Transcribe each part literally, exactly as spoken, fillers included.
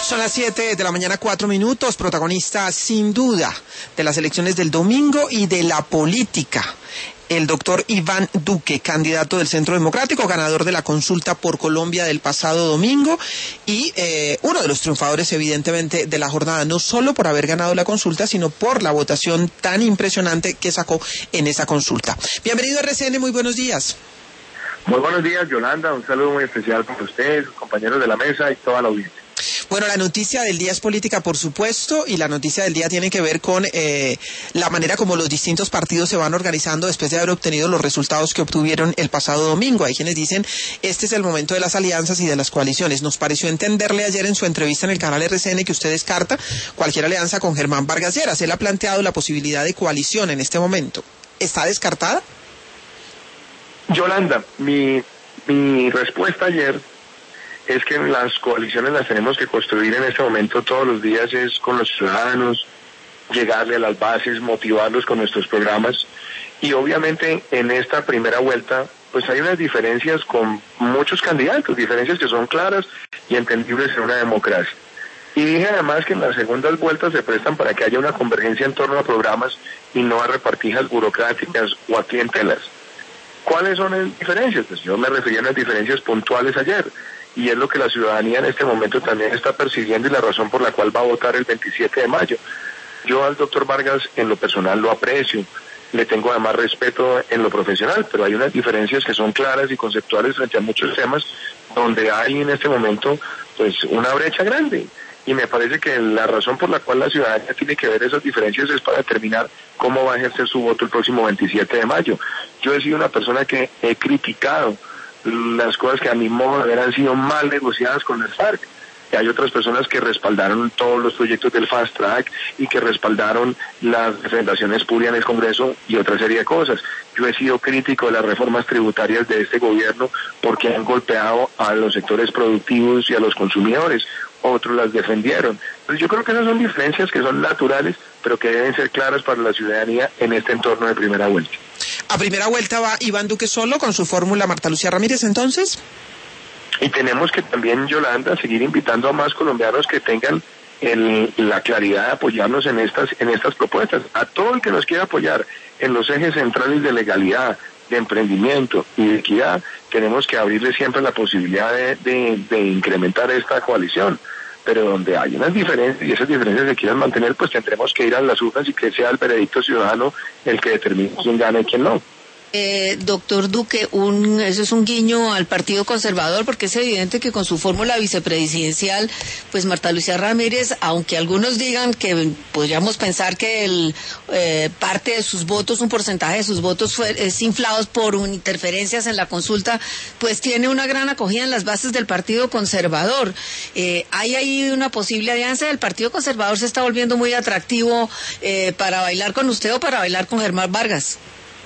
Son las siete de la mañana, cuatro minutos, protagonista sin duda de las elecciones del domingo y de la política. El doctor Iván Duque, candidato del Centro Democrático, ganador de la consulta por Colombia del pasado domingo y eh, uno de los triunfadores evidentemente de la jornada, no solo por haber ganado la consulta, sino por la votación tan impresionante que sacó en esa consulta. Bienvenido a R C N, muy buenos días. Muy buenos días, Yolanda, un saludo muy especial para ustedes, sus compañeros de la mesa y toda la audiencia. Bueno, la noticia del día es política, por supuesto, y la noticia del día tiene que ver con eh, la manera como los distintos partidos se van organizando después de haber obtenido los resultados que obtuvieron el pasado domingo. Hay quienes dicen, este es el momento de las alianzas y de las coaliciones. Nos pareció entenderle ayer en su entrevista en el canal R C N que usted descarta cualquier alianza con Germán Vargas Lleras. Él ha planteado la posibilidad de coalición en este momento. ¿Está descartada? Yolanda, mi, mi respuesta ayer es que las coaliciones las tenemos que construir en este momento todos los días, es con los ciudadanos, llegarle a las bases, motivarlos con nuestros programas, y obviamente en esta primera vuelta pues hay unas diferencias con muchos candidatos, diferencias que son claras y entendibles en una democracia. Y dije además que en las segundas vueltas se prestan para que haya una convergencia en torno a programas y no a repartijas burocráticas o a clientelas. ¿Cuáles son las diferencias? Pues yo me refería a las diferencias puntuales ayer, y es lo que la ciudadanía en este momento también está percibiendo y la razón por la cual va a votar el veintisiete de mayo. Yo al doctor Vargas en lo personal lo aprecio, le tengo además respeto en lo profesional, pero hay unas diferencias que son claras y conceptuales frente a muchos temas donde hay en este momento pues una brecha grande. Y me parece que la razón por la cual la ciudadanía tiene que ver esas diferencias es para determinar cómo va a ejercer su voto el próximo veintisiete de mayo. Yo he sido una persona que he criticado las cosas que a mi modo de ver han sido mal negociadas con las FARC. Y hay otras personas que respaldaron todos los proyectos del Fast Track y que respaldaron las representaciones públicas en el Congreso y otra serie de cosas. Yo he sido crítico de las reformas tributarias de este gobierno porque han golpeado a los sectores productivos y a los consumidores. Otros las defendieron. Entonces yo creo que esas son diferencias que son naturales, pero que deben ser claras para la ciudadanía en este entorno de primera vuelta. ¿A primera vuelta va Iván Duque solo con su fórmula Marta Lucía Ramírez entonces? Y tenemos que también, Yolanda, seguir invitando a más colombianos que tengan el, la claridad de apoyarnos en estas, en estas propuestas. A todo el que nos quiera apoyar en los ejes centrales de legalidad, de emprendimiento y de equidad, tenemos que abrirle siempre la posibilidad de, de, de incrementar esta coalición. Pero donde hay unas diferencias y esas diferencias se quieran mantener, pues tendremos que ir a las urnas y que sea el veredicto ciudadano el que determine quién gana y quién no. Eh, doctor Duque, un, eso es un guiño al Partido Conservador, porque es evidente que con su fórmula vicepresidencial, pues Marta Lucía Ramírez, aunque algunos digan que podríamos pensar que el eh, parte de sus votos, un porcentaje de sus votos fue, es inflados por un, interferencias en la consulta, pues tiene una gran acogida en las bases del Partido Conservador. Eh, ¿Hay ahí una posible alianza? ¿El Partido Conservador se está volviendo muy atractivo eh, para bailar con usted o para bailar con Germán Vargas?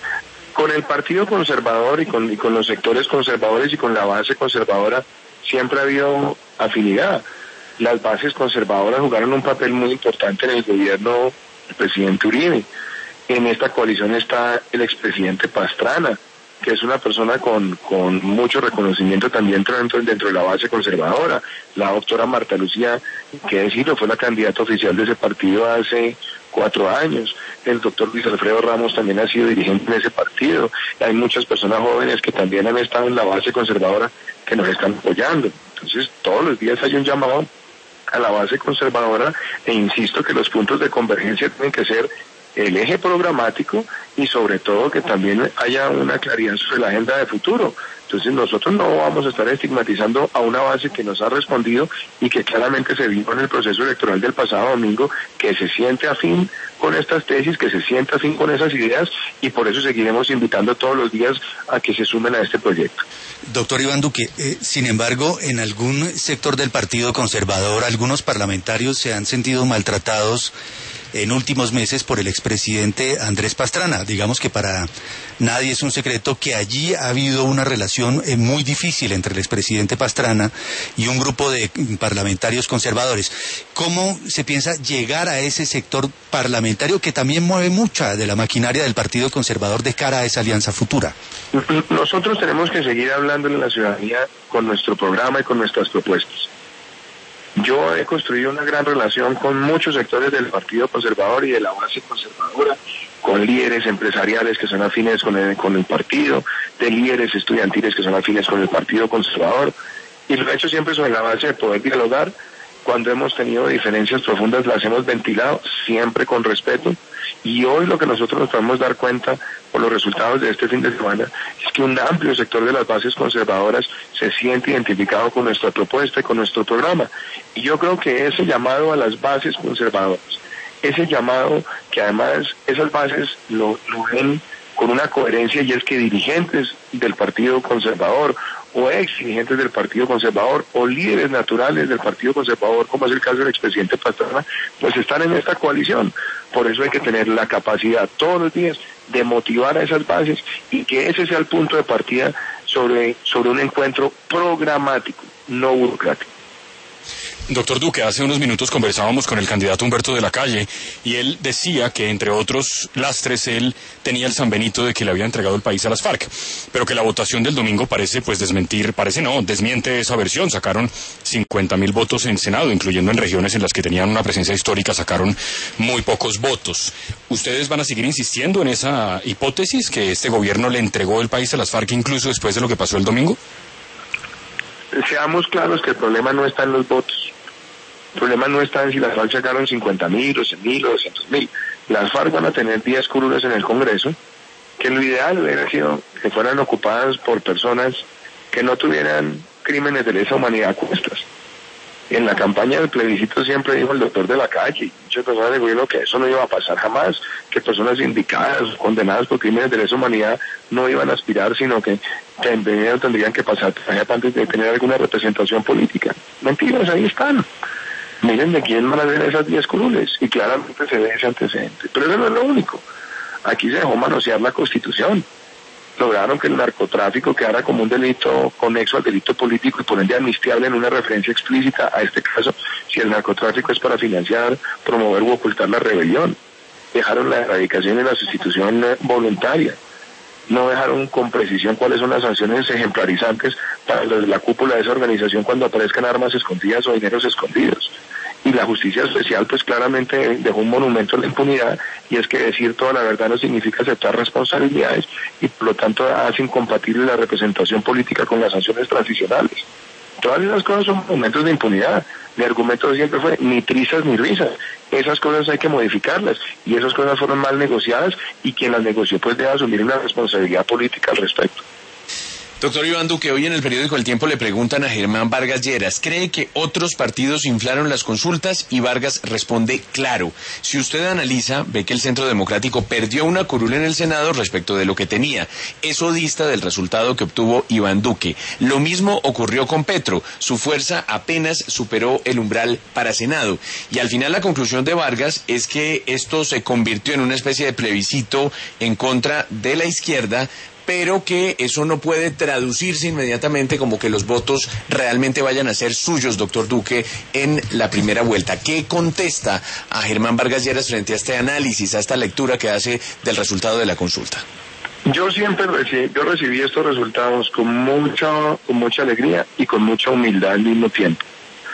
Con el Partido Conservador y con, y con los sectores conservadores y con la base conservadora siempre ha habido afinidad. Las bases conservadoras jugaron un papel muy importante en el gobierno del presidente Uribe. En esta coalición está el expresidente Pastrana, que es una persona con, con mucho reconocimiento también dentro, dentro de la base conservadora. La doctora Marta Lucía, que decirlo, fue la candidata oficial de ese partido hace cuatro años. El doctor Luis Alfredo Ramos también ha sido dirigente de ese partido. Hay muchas personas jóvenes que también han estado en la base conservadora que nos están apoyando. Entonces, todos los días hay un llamado a la base conservadora e insisto que los puntos de convergencia tienen que ser el eje programático y sobre todo que también haya una claridad sobre la agenda de futuro. Entonces nosotros no vamos a estar estigmatizando a una base que nos ha respondido y que claramente se vio en el proceso electoral del pasado domingo, que se siente afín con estas tesis, que se siente afín con esas ideas, y por eso seguiremos invitando todos los días a que se sumen a este proyecto. Doctor Iván Duque, eh, sin embargo, en algún sector del Partido Conservador, algunos parlamentarios se han sentido maltratados en últimos meses por el expresidente Andrés Pastrana. Digamos que para nadie es un secreto que allí ha habido una relación eh, muy difícil entre el expresidente Pastrana y un grupo de parlamentarios conservadores. ¿Cómo se piensa llegar a ese sector parlamentario que también mueve mucha de la maquinaria del Partido Conservador de cara a esa alianza futura? Nosotros tenemos que seguir hablando en la ciudadanía con nuestro programa y con nuestras propuestas. Yo he construido una gran relación con muchos sectores del Partido Conservador y de la base conservadora, con líderes empresariales que son afines con el, con el partido, de líderes estudiantiles que son afines con el Partido Conservador, y lo he hecho siempre sobre la base de poder dialogar. Cuando hemos tenido diferencias profundas las hemos ventilado, siempre con respeto, y hoy lo que nosotros nos podemos dar cuenta por los resultados de este fin de semana es que un amplio sector de las bases conservadoras se siente identificado con nuestra propuesta y con nuestro programa. Y yo creo que ese llamado a las bases conservadoras, ese llamado que además esas bases lo, lo ven con una coherencia, y es que dirigentes del Partido Conservador o ex dirigentes del Partido Conservador o líderes naturales del Partido Conservador, como es el caso del expresidente Pastrana, pues están en esta coalición. Por eso hay que tener la capacidad todos los días de motivar a esas bases y que ese sea el punto de partida sobre, sobre un encuentro programático, no burocrático. Doctor Duque, hace unos minutos conversábamos con el candidato Humberto de la Calle y él decía que, entre otros lastres, él tenía el San Benito de que le había entregado el país a las FARC, pero que la votación del domingo parece pues desmentir, parece no, desmiente esa versión. Sacaron cincuenta mil votos en Senado, incluyendo en regiones en las que tenían una presencia histórica, sacaron muy pocos votos. ¿Ustedes van a seguir insistiendo en esa hipótesis, que este gobierno le entregó el país a las FARC incluso después de lo que pasó el domingo? Seamos claros que el problema no está en los votos. El problema no está en si las FARC sacaron cincuenta mil, o cien mil, o doscientos mil. Las FARC van a tener diez curules en el Congreso, que lo ideal hubiera sido que fueran ocupadas por personas que no tuvieran crímenes de lesa humanidad a cuestas. En la campaña del plebiscito siempre dijo el doctor de la Calle, y muchas personas del gobierno, que eso no iba a pasar jamás, que personas indicadas, condenadas por crímenes de lesa humanidad no iban a aspirar, sino que primero tendrían que pasar antes de tener alguna representación política. Mentiras, ahí están. Miren de quién van a ver esas diez curules, y claramente se ve ese antecedente. Pero eso no es lo único. Aquí se dejó manosear la Constitución. Lograron que el narcotráfico quedara como un delito conexo al delito político y por ende amnistiable en una referencia explícita a este caso, si el narcotráfico es para financiar, promover u ocultar la rebelión. Dejaron la erradicación y la sustitución voluntaria. No dejaron con precisión cuáles son las sanciones ejemplarizantes para los de la cúpula de esa organización cuando aparezcan armas escondidas o dineros escondidos. Y la justicia especial pues claramente dejó un monumento a la impunidad, y es que decir toda la verdad no significa aceptar responsabilidades, y por lo tanto hace incompatible la representación política con las sanciones transicionales. Todas esas cosas son momentos de impunidad. Mi argumento siempre fue ni trizas ni risas. Esas cosas hay que modificarlas, y esas cosas fueron mal negociadas, y quien las negoció pues debe asumir una responsabilidad política al respecto. Doctor Iván Duque, hoy en el periódico El Tiempo le preguntan a Germán Vargas Lleras, ¿cree que otros partidos inflaron las consultas? Y Vargas responde, claro. Si usted analiza, ve que el Centro Democrático perdió una curul en el Senado respecto de lo que tenía. Eso dista del resultado que obtuvo Iván Duque. Lo mismo ocurrió con Petro. Su fuerza apenas superó el umbral para Senado. Y al final la conclusión de Vargas es que esto se convirtió en una especie de plebiscito en contra de la izquierda, pero que eso no puede traducirse inmediatamente como que los votos realmente vayan a ser suyos, doctor Duque, en la primera vuelta. ¿Qué contesta a Germán Vargas Lleras frente a este análisis, a esta lectura que hace del resultado de la consulta? Yo siempre recibí, yo recibí estos resultados con mucha, con mucha alegría y con mucha humildad al mismo tiempo.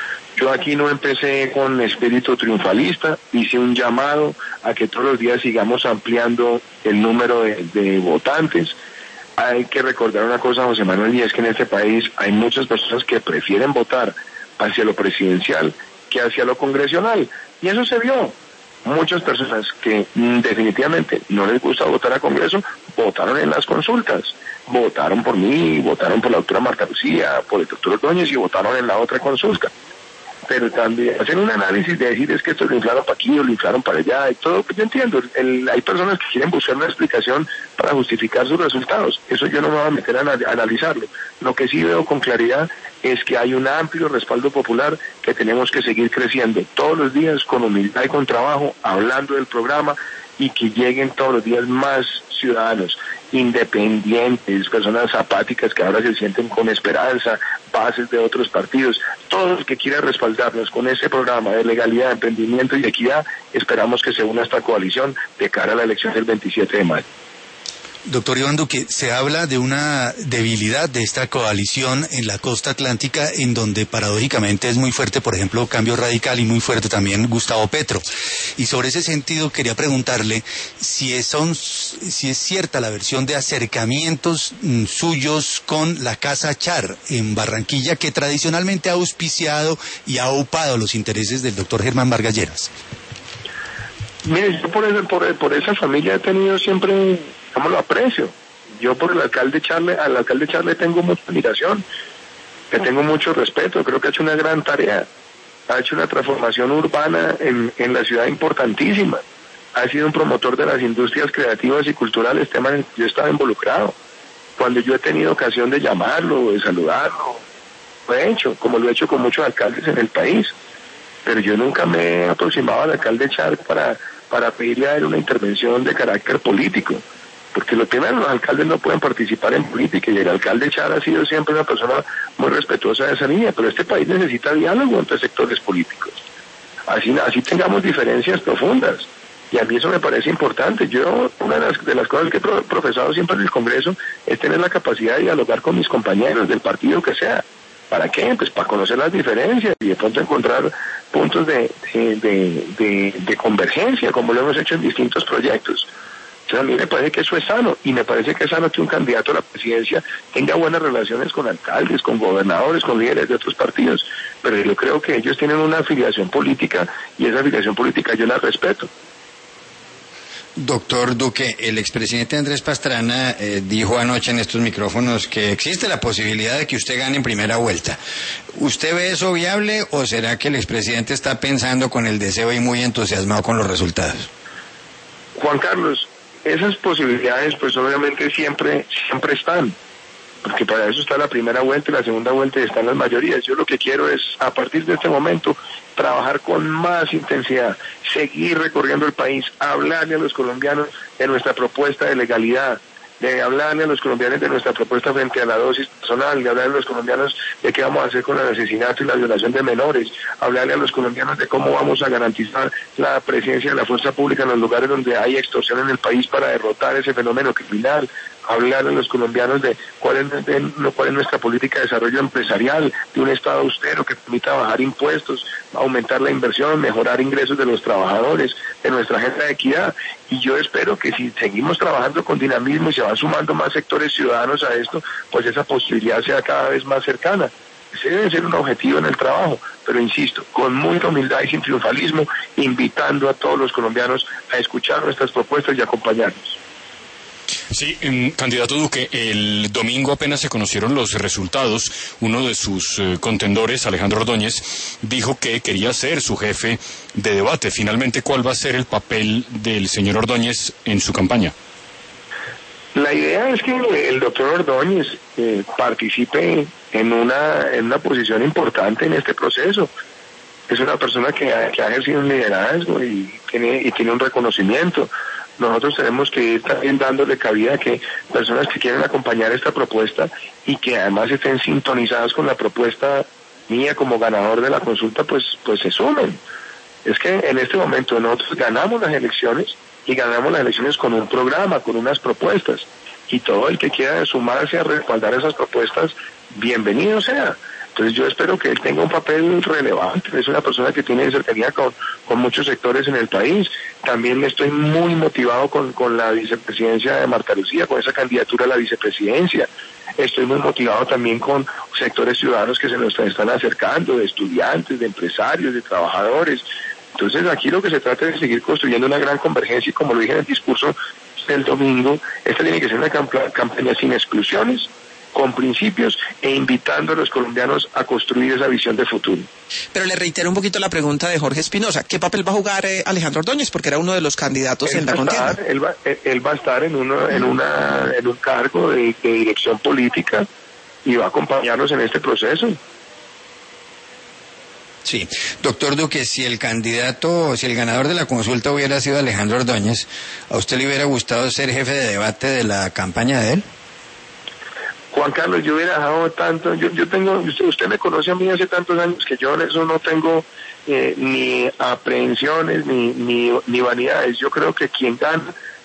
Yo aquí no empecé con espíritu triunfalista, hice un llamado a que todos los días sigamos ampliando el número de, de votantes. Hay que recordar una cosa, José Manuel, y es que en este país hay muchas personas que prefieren votar hacia lo presidencial que hacia lo congresional. Y eso se vio. Muchas personas que mm, definitivamente no les gusta votar a Congreso, votaron en las consultas. Votaron por mí, votaron por la doctora Marta Lucía, por el doctor Ordóñez, y votaron en la otra consulta. Pero también hacen un análisis de decir es que esto lo inflaron para aquí o lo inflaron para allá y todo. Pues yo entiendo, el, hay personas que quieren buscar una explicación para justificar sus resultados. Eso yo no me voy a meter a, a analizarlo. Lo que sí veo con claridad es que hay un amplio respaldo popular que tenemos que seguir creciendo todos los días con humildad y con trabajo, hablando del programa, y que lleguen todos los días más ciudadanos independientes, personas apáticas que ahora se sienten con esperanza, bases de otros partidos, todos los que quieran respaldarnos con ese programa de legalidad, emprendimiento y equidad. Esperamos que se una esta coalición de cara a la elección del veintisiete de mayo. Doctor Iván Duque, se habla de una debilidad de esta coalición en la costa atlántica, en donde paradójicamente es muy fuerte, por ejemplo, Cambio Radical, y muy fuerte también Gustavo Petro. Y sobre ese sentido quería preguntarle si es, son, si es cierta la versión de acercamientos mm, suyos con la Casa Char en Barranquilla, que tradicionalmente ha auspiciado y ha aupado los intereses del doctor Germán Vargas Lleras. Mire, yo por, ese, por, por esa familia he tenido siempre, digamos, lo aprecio. Yo por el alcalde Charle, al alcalde Charle tengo mucha admiración, le tengo mucho respeto, creo que ha hecho una gran tarea, ha hecho una transformación urbana en, en la ciudad importantísima, ha sido un promotor de las industrias creativas y culturales, tema en el que yo estaba involucrado. Cuando yo he tenido ocasión de llamarlo, de saludarlo, lo he hecho, como lo he hecho con muchos alcaldes en el país. Pero yo nunca me he aproximado al alcalde Char para, para pedirle a él una intervención de carácter político, porque lo primero, los alcaldes no pueden participar en política, y el alcalde Char ha sido siempre una persona muy respetuosa de esa línea, pero este país necesita diálogo entre sectores políticos, así, así tengamos diferencias profundas, y a mí eso me parece importante. Yo, una de las, de las cosas que he profesado siempre en el Congreso es tener la capacidad de dialogar con mis compañeros del partido que sea. ¿Para qué? Pues para conocer las diferencias y de pronto encontrar puntos de, de, de, de, de convergencia, como lo hemos hecho en distintos proyectos. Entonces a mí me parece que eso es sano, y me parece que es sano que un candidato a la presidencia tenga buenas relaciones con alcaldes, con gobernadores, con líderes de otros partidos, pero yo creo que ellos tienen una afiliación política, y esa afiliación política yo la respeto. Doctor Duque, el expresidente Andrés Pastrana eh, dijo anoche en estos micrófonos que existe la posibilidad de que usted gane en primera vuelta. ¿Usted ve eso viable, o será que el expresidente está pensando con el deseo y muy entusiasmado con los resultados? Juan Carlos, esas posibilidades pues obviamente siempre, siempre están, porque para eso está la primera vuelta y la segunda vuelta, y están las mayorías. Yo lo que quiero es, a partir de este momento, trabajar con más intensidad, seguir recorriendo el país, hablarle a los colombianos de nuestra propuesta de legalidad, de hablarle a los colombianos de nuestra propuesta frente a la dosis personal, de hablarle a los colombianos de qué vamos a hacer con el asesinato y la violación de menores, hablarle a los colombianos de cómo vamos a garantizar la presencia de la fuerza pública en los lugares donde hay extorsión en el país para derrotar ese fenómeno criminal, hablarle a los colombianos de cuál es, de, de, cuál es nuestra política de desarrollo empresarial, de un Estado austero que permita bajar impuestos, aumentar la inversión, mejorar ingresos de los trabajadores, de nuestra agenda de equidad. Y yo espero que si seguimos trabajando con dinamismo y se van sumando más sectores ciudadanos a esto, pues esa posibilidad sea cada vez más cercana. Ese debe ser un objetivo en el trabajo, pero insisto, con mucha humildad y sin triunfalismo, invitando a todos los colombianos a escuchar nuestras propuestas y acompañarnos. Sí, eh, candidato Duque, el domingo apenas se conocieron los resultados. Uno de sus eh, contendores, Alejandro Ordóñez, dijo que quería ser su jefe de debate. Finalmente, ¿cuál va a ser el papel del señor Ordóñez en su campaña? La idea es que el doctor Ordóñez eh, participe en una, en una posición importante en este proceso. Es una persona que ha, que ha ejercido un liderazgo y tiene, y tiene un reconocimiento. Nosotros tenemos que ir también dándole cabida a que personas que quieren acompañar esta propuesta y que además estén sintonizadas con la propuesta mía como ganador de la consulta, pues, pues se sumen. Es que en este momento nosotros ganamos las elecciones, y ganamos las elecciones con un programa, con unas propuestas, y todo el que quiera sumarse a respaldar esas propuestas, bienvenido sea. Entonces yo espero que él tenga un papel relevante. Es una persona que tiene cercanía con, con muchos sectores en el país. También estoy muy motivado con, con la vicepresidencia de Marta Lucía, con esa candidatura a la vicepresidencia. Estoy muy motivado también con sectores ciudadanos que se nos están acercando, de estudiantes, de empresarios, de trabajadores. Entonces aquí lo que se trata es de seguir construyendo una gran convergencia, y como lo dije en el discurso del domingo, esta tiene que ser una campa- campaña sin exclusiones, con principios, e invitando a los colombianos a construir esa visión de futuro. Pero le reitero un poquito la pregunta de Jorge Espinosa. ¿Qué papel va a jugar eh, Alejandro Ordóñez? Porque era uno de los candidatos Él en la va a contienda. estar, él, va, él, él va a estar en, uno, en, una, en un cargo de, de dirección política, y va a acompañarnos en este proceso. Sí, doctor Duque, si el candidato, si el ganador de la consulta hubiera sido Alejandro Ordóñez, ¿a usted le hubiera gustado ser jefe de debate de la campaña de él? Juan Carlos, yo hubiera dejado tanto, yo, yo tengo, usted, usted me conoce a mí hace tantos años que yo en eso no tengo eh, ni aprehensiones ni, ni, ni vanidades. Yo creo que quien gana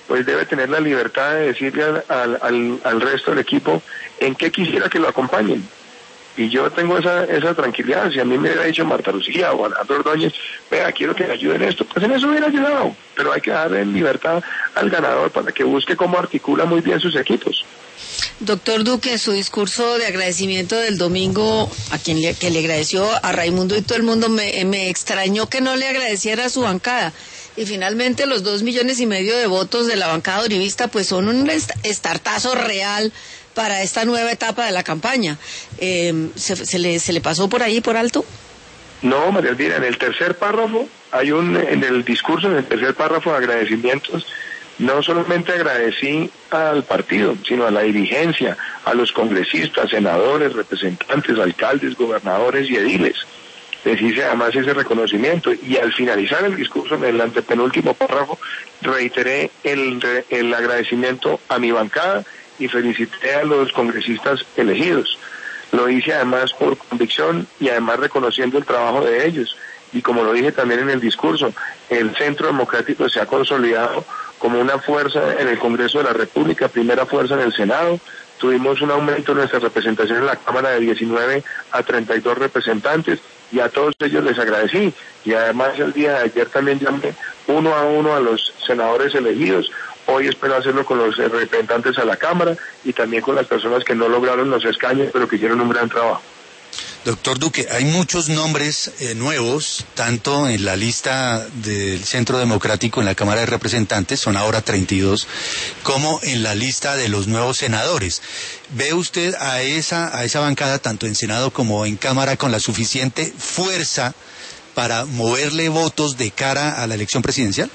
pues debe tener la libertad de decirle al, al, al, al resto del equipo en qué quisiera que lo acompañen. Y yo tengo esa esa tranquilidad. Si a mí me hubiera dicho Marta Lucía o Alejandro Ordóñez, vea, quiero que me ayuden en esto, pues en eso hubiera ayudado. Pero hay que darle libertad al ganador para que busque cómo articula muy bien sus equipos. Doctor Duque, en su discurso de agradecimiento del domingo, a quien le, que le agradeció a Raimundo y todo el mundo, me, me extrañó que no le agradeciera a su bancada. Y finalmente los dos millones y medio de votos de la bancada uribista pues son un estartazo real para esta nueva etapa de la campaña. Eh, ¿se, se, le, ¿Se le pasó por ahí, por alto? No, María Elvira, en el tercer párrafo, hay un, en el discurso, en el tercer párrafo de agradecimientos, no solamente agradecí al partido, sino a la dirigencia, a los congresistas, senadores, representantes, alcaldes, gobernadores y ediles. Les hice además ese reconocimiento y al finalizar el discurso, en el antepenúltimo párrafo, reiteré el, el agradecimiento a mi bancada y felicité a los congresistas elegidos. Lo hice además por convicción y además reconociendo el trabajo de ellos. Y como lo dije también en el discurso, el Centro Democrático se ha consolidado como una fuerza en el Congreso de la República, primera fuerza en el Senado. Tuvimos un aumento en nuestra representación en la Cámara de diecinueve a treinta y dos representantes y a todos ellos les agradecí. Y además el día de ayer también llamé uno a uno a los senadores elegidos. Hoy espero hacerlo con los representantes a la Cámara y también con las personas que no lograron los escaños, pero que hicieron un gran trabajo. Doctor Duque, hay muchos nombres eh, nuevos, tanto en la lista del Centro Democrático en la Cámara de Representantes, son ahora treinta y dos, como en la lista de los nuevos senadores. ¿Ve usted a esa, a esa bancada, tanto en Senado como en Cámara, con la suficiente fuerza para moverle votos de cara a la elección presidencial?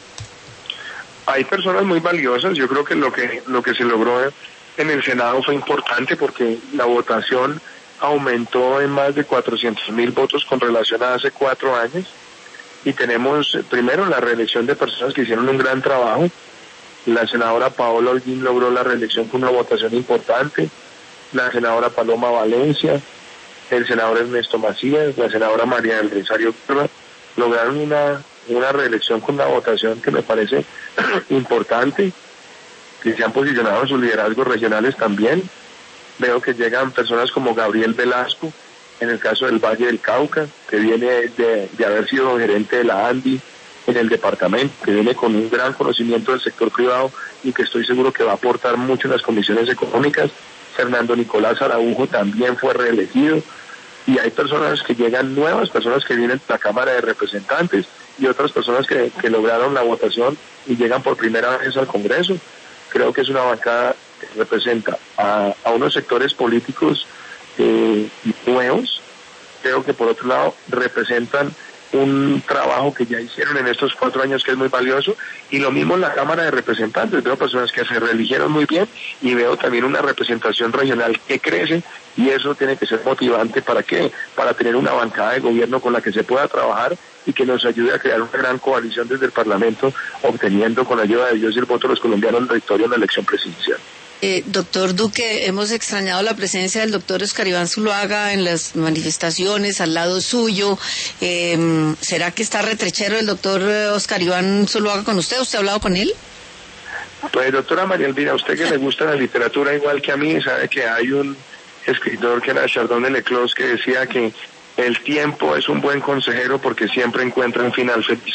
Hay personas muy valiosas. Yo creo que lo que lo que se logró en el Senado fue importante porque la votación aumentó en más de cuatrocientos mil votos con relación a hace cuatro años y tenemos primero la reelección de personas que hicieron un gran trabajo. La senadora Paola Holguín logró la reelección con una votación importante, la senadora Paloma Valencia, el senador Ernesto Macías, la senadora María del Rosario lograron una una reelección con una votación que me parece importante, que se han posicionado en sus liderazgos regionales también. Veo que llegan personas como Gabriel Velasco, en el caso del Valle del Cauca, que viene de, de haber sido gerente de la ANDI en el departamento, que viene con un gran conocimiento del sector privado y que estoy seguro que va a aportar mucho en las comisiones económicas. Fernando Nicolás Araujo también fue reelegido. Y hay personas que llegan nuevas, personas que vienen de la Cámara de Representantes y otras personas que, que lograron la votación y llegan por primera vez al Congreso. Creo que es una bancada que representa a, a unos sectores políticos eh, nuevos. Creo que por otro lado representan un trabajo que ya hicieron en estos cuatro años que es muy valioso, y lo mismo en la Cámara de Representantes. Veo personas que se reeligieron muy bien y veo también una representación regional que crece, y eso tiene que ser motivante. ¿Para qué? Para tener una bancada de gobierno con la que se pueda trabajar y que nos ayude a crear una gran coalición desde el Parlamento, obteniendo con la ayuda de Dios y el voto de los colombianos la victoria en la elección presidencial. Eh, doctor Duque, hemos extrañado la presencia del doctor Oscar Iván Zuluaga en las manifestaciones al lado suyo. Eh, ¿Será que está retrechero el doctor Oscar Iván Zuluaga con usted? ¿Usted ha hablado con él? Pues, doctora María Elvira, a usted que le gusta la literatura igual que a mí, sabe que hay un escritor que era Chardon de Leclos que decía que el tiempo es un buen consejero porque siempre encuentra un final feliz.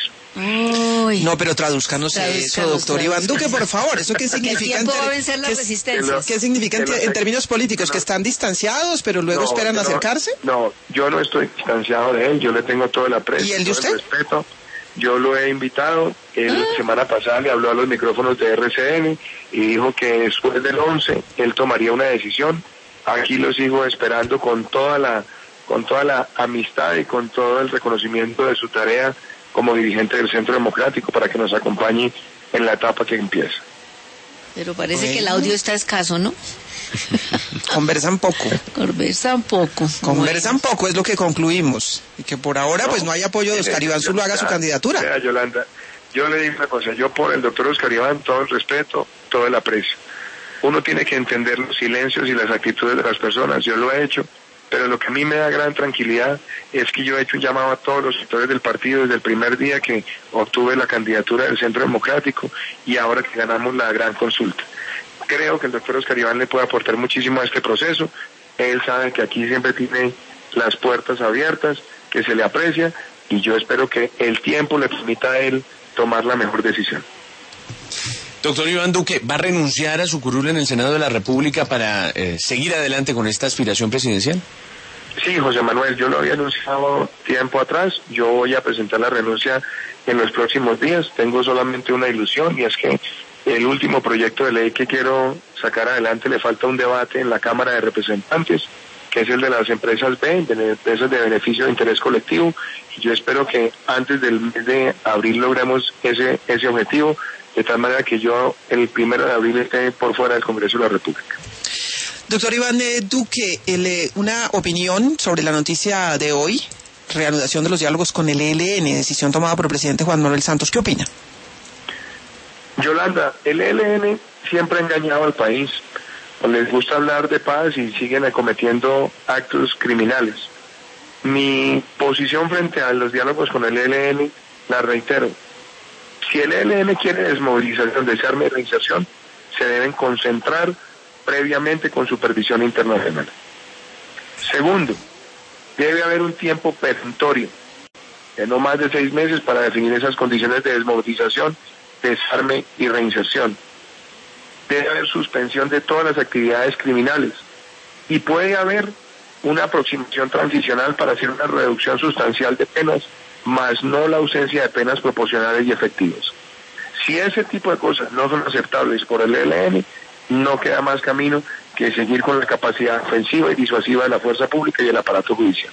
Uy. No, pero traduzcanos eso, doctor Iván Duque, por favor. ¿Eso qué significa? El tiempo va a vencer las resistencias. ¿Qué significa en, en términos políticos? ¿Que están distanciados, pero luego no, esperan no, acercarse? No, yo no estoy distanciado de él, yo le tengo todo el aprecio. ¿Y el de usted? Todo el respeto. Yo lo he invitado, él la semana pasada le habló a los micrófonos de R C N y dijo que después del once él tomaría una decisión. Aquí lo sigo esperando con toda la con toda la amistad y con todo el reconocimiento de su tarea como dirigente del Centro Democrático para que nos acompañe en la etapa que empieza. Pero parece bueno. que el audio está escaso, ¿no? Conversan poco. Conversan poco. Conversan bueno. poco, es lo que concluimos. Y que por ahora no, pues no hay apoyo de Oscar Iván Zuluaga a su candidatura. Mira, Yolanda, yo le digo una cosa, yo por el doctor Oscar Iván todo el respeto, todo el aprecio. Uno tiene que entender los silencios y las actitudes de las personas, yo lo he hecho, pero lo que a mí me da gran tranquilidad es que yo he hecho un llamado a todos los sectores del partido desde el primer día que obtuve la candidatura del Centro Democrático y ahora que ganamos la gran consulta. Creo que el doctor Oscar Iván le puede aportar muchísimo a este proceso. Él sabe que aquí siempre tiene las puertas abiertas, que se le aprecia, y yo espero que el tiempo le permita a él tomar la mejor decisión. Doctor Iván Duque, ¿va a renunciar a su curul en el Senado de la República para eh, seguir adelante con esta aspiración presidencial? Sí, José Manuel, yo lo había anunciado tiempo atrás. Yo voy a presentar la renuncia en los próximos días. Tengo solamente una ilusión, y es que el último proyecto de ley que quiero sacar adelante le falta un debate en la Cámara de Representantes, que es el de las empresas B, de empresas de beneficio de interés colectivo, y yo espero que antes del mes de abril logremos ese ese objetivo, de tal manera que yo el primero de abril esté por fuera del Congreso de la República. Doctor Iván eh, Duque, el, eh, una opinión sobre la noticia de hoy, reanudación de los diálogos con el E L N, decisión tomada por el presidente Juan Manuel Santos. ¿Qué opina? Yolanda, el E L N siempre ha engañado al país. Les gusta hablar de paz y siguen cometiendo actos criminales. Mi posición frente a los diálogos con el E L N, la reitero. Si el E L N quiere desmovilización, desarme y reinserción, se deben concentrar previamente con supervisión internacional. Segundo, debe haber un tiempo perentorio, de no más de seis meses, para definir esas condiciones de desmovilización, desarme y reinserción. Debe haber suspensión de todas las actividades criminales y puede haber una aproximación transicional para hacer una reducción sustancial de penas, más no la ausencia de penas proporcionales y efectivas. Si ese tipo de cosas no son aceptables por el E L N, no queda más camino que seguir con la capacidad ofensiva y disuasiva de la fuerza pública y el aparato judicial.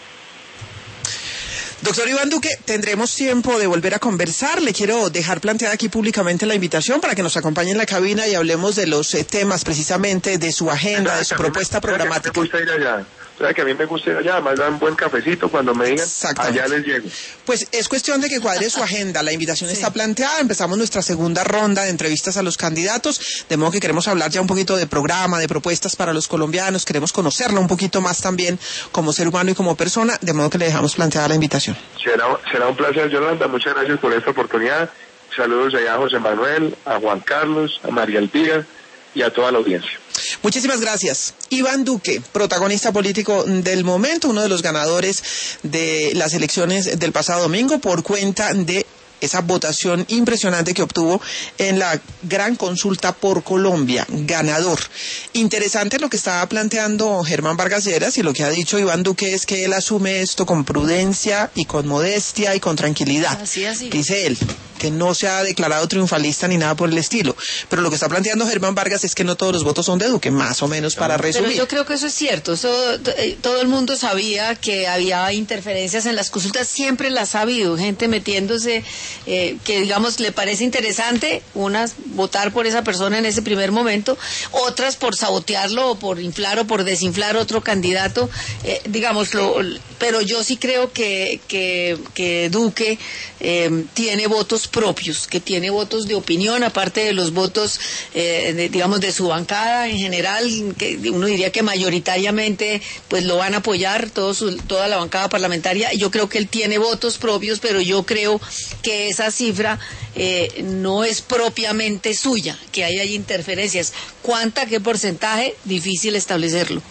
Doctor Iván Duque, tendremos tiempo de volver a conversar. Le quiero dejar planteada aquí públicamente la invitación para que nos acompañe en la cabina y hablemos de los eh, temas precisamente de su agenda, de su propuesta programática. Me gusta ir allá. O sea, que a mí me gusta ir allá, además dan buen cafecito, cuando me digan, allá les llego. Pues es cuestión de que cuadre su agenda, la invitación sí. está planteada, empezamos nuestra segunda ronda de entrevistas a los candidatos, de modo que queremos hablar ya un poquito de programa, de propuestas para los colombianos, queremos conocerlo un poquito más también como ser humano y como persona, de modo que le dejamos planteada la invitación. Será, será un placer, Yolanda, muchas gracias por esta oportunidad, saludos allá a José Manuel, a Juan Carlos, a María Elvira y a toda la audiencia. Muchísimas gracias. Iván Duque, protagonista político del momento, uno de los ganadores de las elecciones del pasado domingo por cuenta de esa votación impresionante que obtuvo en la gran consulta por Colombia, ganador. Interesante lo que estaba planteando Germán Vargas Lleras, y lo que ha dicho Iván Duque es que él asume esto con prudencia y con modestia y con tranquilidad. Así, así. Dice él, que no se ha declarado triunfalista ni nada por el estilo. Pero lo que está planteando Germán Vargas es que no todos los votos son de Duque, más o menos, para resumir. Pero yo creo que eso es cierto. Eso, todo el mundo sabía que había interferencias en las consultas, siempre las ha habido, gente metiéndose, eh, que digamos le parece interesante, unas votar por esa persona en ese primer momento, otras por sabotearlo o por inflar o por desinflar otro candidato, eh, digámoslo. Pero yo sí creo que, que, que Duque eh, tiene votos propios, que tiene votos de opinión, aparte de los votos, eh, de, digamos, de su bancada en general, que uno diría que mayoritariamente pues lo van a apoyar todo su, toda la bancada parlamentaria. Yo creo que él tiene votos propios, pero yo creo que esa cifra eh, no es propiamente suya, que ahí hay interferencias. ¿Cuánta, qué porcentaje? Difícil establecerlo.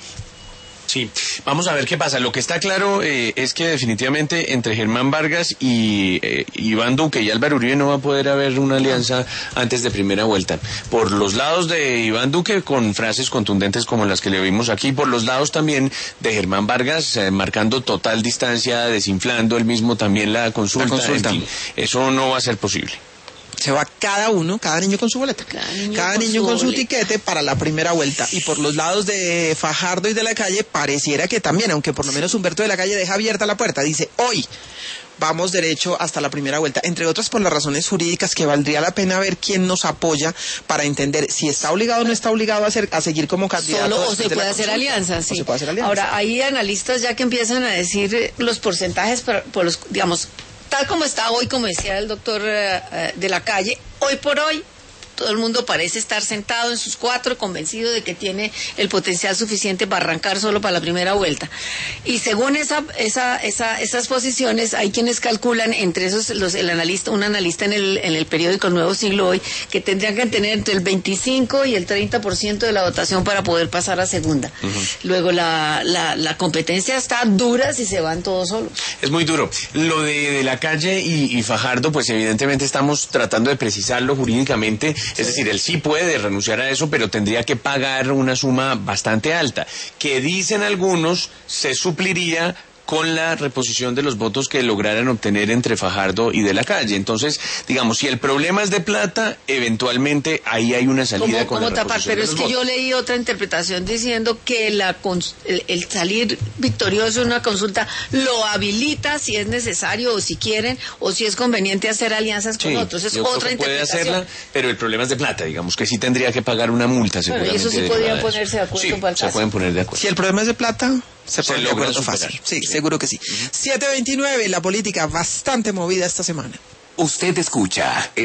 Sí, vamos a ver qué pasa. Lo que está claro eh, es que definitivamente entre Germán Vargas y eh, Iván Duque y Álvaro Uribe no va a poder haber una alianza antes de primera vuelta. Por los lados de Iván Duque, con frases contundentes como las que le oímos aquí, por los lados también de Germán Vargas, eh, marcando total distancia, desinflando él mismo también la consulta. La consulta. En fin, eso no va a ser posible. Se va cada uno, cada niño con su boleta, cada niño, cada con, niño su con su tiquete para la primera vuelta. Y por los lados de Fajardo y de la Calle pareciera que también, aunque por lo menos Humberto de la Calle deja abierta la puerta, dice hoy vamos derecho hasta la primera vuelta, entre otras por las razones jurídicas que valdría la pena ver quién nos apoya para entender si está obligado o no está obligado a, hacer, a seguir como candidato. Solo o se puede hacer alianza, sí. O se puede hacer alianza. Ahora, hay analistas ya que empiezan a decir los porcentajes por, por los, digamos, tal como está hoy, como decía el doctor uh, uh, de la Calle, hoy por hoy todo el mundo parece estar sentado en sus cuatro, convencido de que tiene el potencial suficiente para arrancar solo para la primera vuelta. Y según esa, esa, esa, esas posiciones, hay quienes calculan, entre esos los, el analista, un analista en el, en el periódico Nuevo Siglo Hoy, que tendrían que tener entre el veinticinco y el treinta por ciento de la votación para poder pasar a segunda. Uh-huh. Luego la, la, la competencia está dura si se van todos solos. Es muy duro. Lo de, de la Calle y, y Fajardo, pues evidentemente estamos tratando de precisarlo jurídicamente, sí. Es decir, él sí puede renunciar a eso, pero tendría que pagar una suma bastante alta, que dicen algunos se supliría con la reposición de los votos que lograran obtener entre Fajardo y de la Calle. Entonces, digamos, si el problema es de plata, eventualmente ahí hay una salida con la tapar? Pero es que votos. Yo leí otra interpretación diciendo que la el, el salir victorioso en una consulta lo habilita si es necesario o si quieren o si es conveniente hacer alianzas con sí, otros. Es yo otra creo que interpretación. Puede hacerla, pero el problema es de plata, digamos, que sí tendría que pagar una multa seguramente. Bueno, y eso sí podrían ponerse de acuerdo sí, para el se caso. pueden poner de acuerdo. Si el problema es de plata, se, se logra de acuerdo fácil. Sí, sí, seguro que sí. Uh-huh. siete veintinueve, la política bastante movida esta semana. Usted escucha